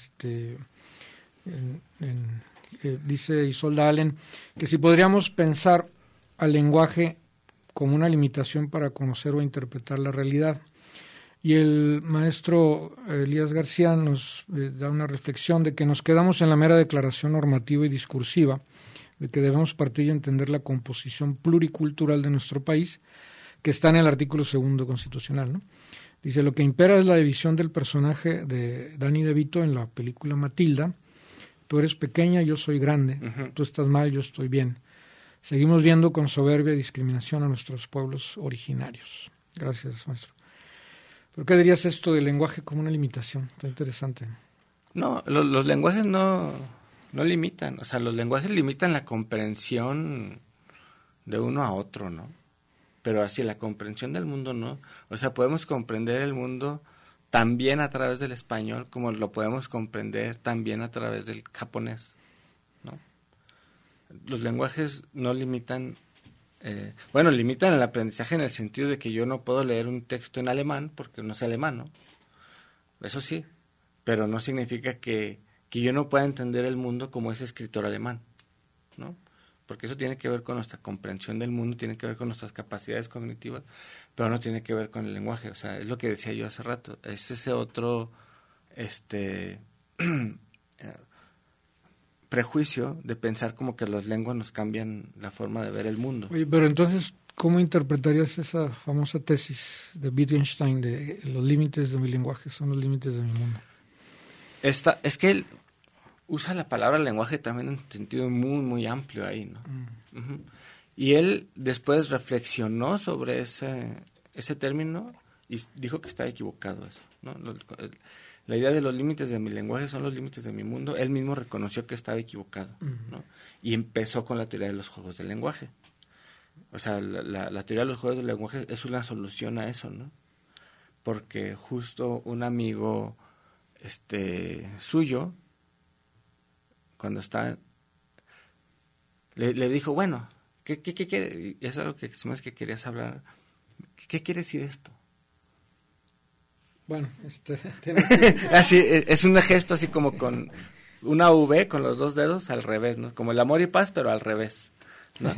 dice Isolda Allen, que si podríamos pensar al lenguaje como una limitación para conocer o interpretar la realidad. Y el maestro Elías García nos da una reflexión de que nos quedamos en la mera declaración normativa y discursiva, de que debemos partir y entender la composición pluricultural de nuestro país, que está en el artículo 2 constitucional, ¿no? Dice, lo que impera es la división del personaje de Danny DeVito en la película Matilda. Tú eres pequeña, yo soy grande. Uh-huh. Tú estás mal, yo estoy bien. Seguimos viendo con soberbia y discriminación a nuestros pueblos originarios. Gracias, maestro. ¿Por qué dirías esto del lenguaje como una limitación? Está interesante. No, los lenguajes no limitan. O sea, los lenguajes limitan la comprensión de uno a otro, ¿no? Pero así la comprensión del mundo no. O sea, podemos comprender el mundo también a través del español como lo podemos comprender también a través del japonés. ¿no? Los lenguajes no limitan, limitan el aprendizaje en el sentido de que yo no puedo leer un texto en alemán porque no sé alemán, ¿no? Eso sí, pero no significa que yo no pueda entender el mundo como ese escritor alemán, ¿no? Porque eso tiene que ver con nuestra comprensión del mundo, tiene que ver con nuestras capacidades cognitivas, pero no tiene que ver con el lenguaje. O sea, es lo que decía yo hace rato, es ese otro prejuicio de pensar como que las lenguas nos cambian la forma de ver el mundo. Oye, pero entonces, ¿cómo interpretarías esa famosa tesis de Wittgenstein de los límites de mi lenguaje son los límites de mi mundo? Es que él usa la palabra lenguaje también en un sentido muy, muy amplio ahí, ¿no? Uh-huh. Y él después reflexionó sobre ese término y dijo que estaba equivocado eso, ¿no? La idea de los límites de mi lenguaje son los límites de mi mundo, él mismo reconoció que estaba equivocado, ¿no? Y empezó con la teoría de los juegos del lenguaje. O sea, la teoría de los juegos del lenguaje es una solución a eso, ¿no? Porque justo un amigo suyo, cuando está, le dijo, bueno, ¿qué quiere? Y es algo que más que querías hablar. ¿Qué quiere decir esto? Bueno, así, es un gesto así como con una V con los dos dedos al revés, ¿no? Como el amor y paz, pero al revés, ¿no?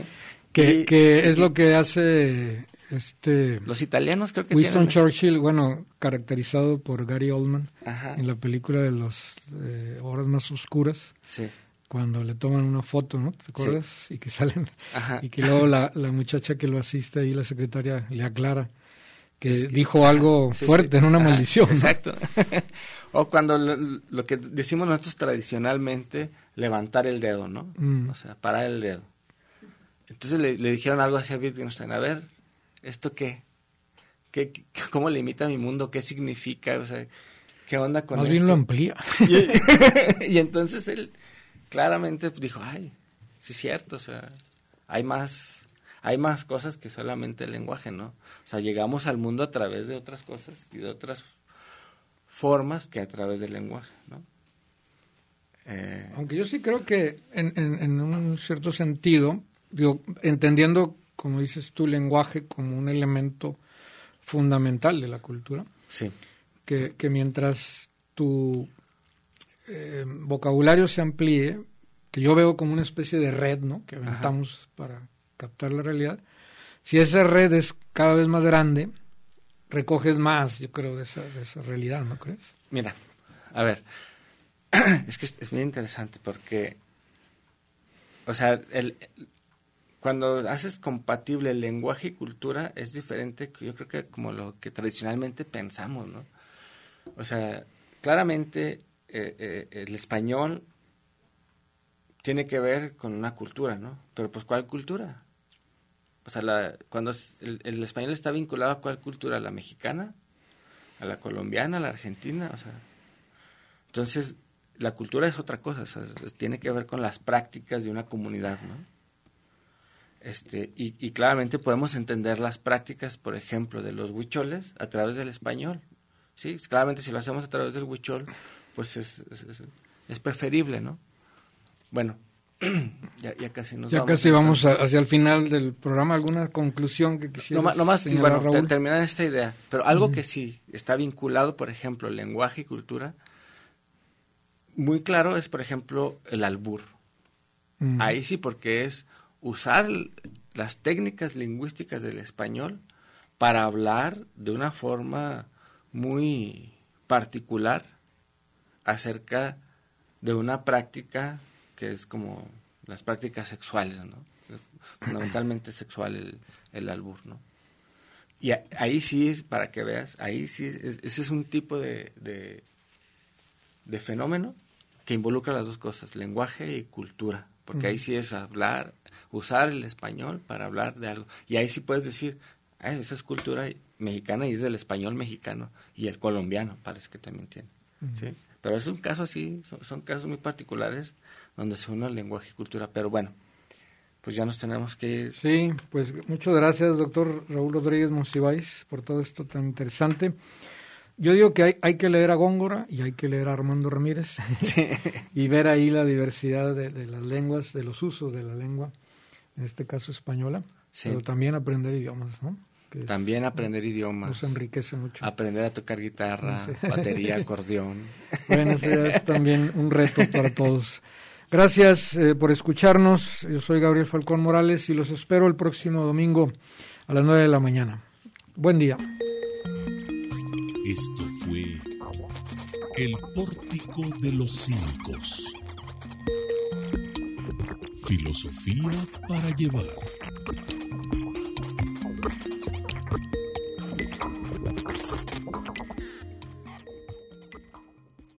que es lo que hace los italianos, creo que Winston Churchill, bueno, caracterizado por Gary Oldman. Ajá. En la película de las horas más oscuras. Sí. Cuando le toman una foto, ¿no? ¿Te acuerdas? Sí. Y que salen. Ajá. Y que luego la muchacha que lo asiste ahí, la secretaria, le aclara que dijo algo fuerte, en una maldición, ¿no? Exacto. O cuando lo que decimos nosotros tradicionalmente, levantar el dedo, ¿no? O sea, parar el dedo. Entonces le dijeron algo así a Wittgenstein, a ver, ¿esto qué? ¿Cómo limita mi mundo? ¿Qué significa? O sea, ¿qué onda con esto? Más bien lo amplía. Y entonces él claramente dijo, ay, sí es cierto, o sea, hay más cosas que solamente el lenguaje, ¿no? O sea, llegamos al mundo a través de otras cosas y de otras formas que a través del lenguaje, ¿no? Aunque yo sí creo que en un cierto sentido, digo, entendiendo, como dices tú, el lenguaje como un elemento fundamental de la cultura, sí, que mientras tu vocabulario se amplíe, que yo veo como una especie de red, ¿no? Que aventamos para captar la realidad. Si esa red es cada vez más grande, recoges más, yo creo, de esa realidad, ¿no crees? Mira, a ver, es que es muy interesante porque, o sea, cuando haces compatible el lenguaje y cultura es diferente, yo creo que como lo que tradicionalmente pensamos, ¿no? O sea, claramente el español tiene que ver con una cultura, ¿no? Pero pues ¿cuál cultura? O sea, cuando el español está vinculado a ¿cuál cultura? ¿A la mexicana? ¿A la colombiana? ¿A la argentina? O sea, entonces la cultura es otra cosa, o sea, tiene que ver con las prácticas de una comunidad, ¿no? Y claramente podemos entender las prácticas, por ejemplo, de los huicholes a través del español, ¿sí? Claramente si lo hacemos a través del huichol, pues es preferible, ¿no? Bueno, ya casi nos ya vamos. Ya casi vamos hacia el final del programa. ¿Alguna conclusión que quisieras nomás, sí, bueno, Raúl? Terminar esta idea. Pero algo que sí está vinculado, por ejemplo, lenguaje y cultura, muy claro es, por ejemplo, el albur. Ahí sí, porque es usar las técnicas lingüísticas del español para hablar de una forma muy particular acerca de una práctica que es como las prácticas sexuales, ¿no? Fundamentalmente sexual el albur, ¿no? Y ahí sí es, para que veas, ahí sí ese es un tipo de fenómeno que involucra las dos cosas, lenguaje y cultura, porque ahí sí es hablar, usar el español para hablar de algo, y ahí sí puedes decir, esa es cultura mexicana y es del español mexicano, y el colombiano parece que también tiene, ¿sí? Pero es un caso así, son casos muy particulares donde se une el lenguaje y cultura. Pero bueno, pues ya nos tenemos que ir. Sí, pues muchas gracias, doctor Raúl Rodríguez Monsiváis, por todo esto tan interesante. Yo digo que hay que leer a Góngora y hay que leer a Armando Ramírez Sí. y ver ahí la diversidad de las lenguas, de los usos de la lengua, en este caso española, Sí. pero también aprender idiomas, ¿no? Que También aprender nos idiomas, enriquece mucho. aprender a tocar guitarra, Sí. batería, acordeón. Bueno, eso ya es también un reto para todos. Gracias por escucharnos. Yo soy Gabriel Falcón Morales y los espero el próximo domingo a las 9 de la mañana. Buen día. Esto fue El Pórtico de los Cínicos. Filosofía para llevar.